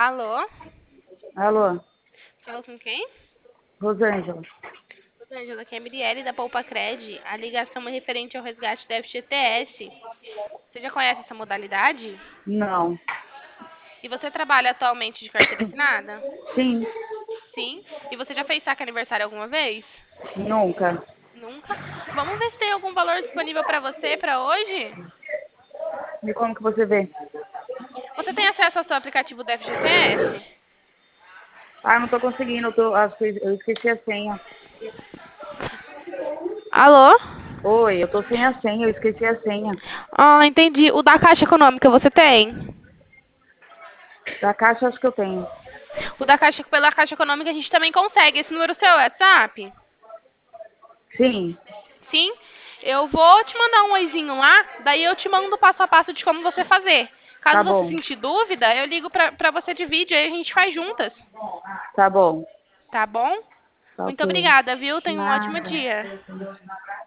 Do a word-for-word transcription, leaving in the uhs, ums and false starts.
Alô? Alô, Falou com quem? Rosângela. Rosângela, aqui é a Mirielle da Poupa Cred. A ligação é referente ao resgate da F G T S. Você já conhece essa modalidade? Não. E você trabalha atualmente de carteira assinada? Sim, Sim. E você já fez saque aniversário alguma vez? nunca. Nunca? Vamos ver se tem algum valor disponível para você para hoje? E como que você vê? Você tem acesso ao seu aplicativo da F G T S? Ah, não tô conseguindo, eu, tô, acho que eu esqueci a senha. Alô? Oi, eu tô sem a senha, eu esqueci a senha. Ah, entendi. O da Caixa Econômica você tem? Da caixa acho que eu tenho. O da Caixa, pela Caixa Econômica a gente também consegue. Esse número seu é WhatsApp? Sim, Sim. Eu vou te mandar um oizinho lá, daí eu te mando o passo a passo de como você fazer. tá Caso você bom, sentir dúvida, eu ligo pra, pra você de vídeo, aí a gente faz juntas. tá bom. Tá bom? Tá Muito ok. obrigada, viu? Tenha um ótimo Nada. dia.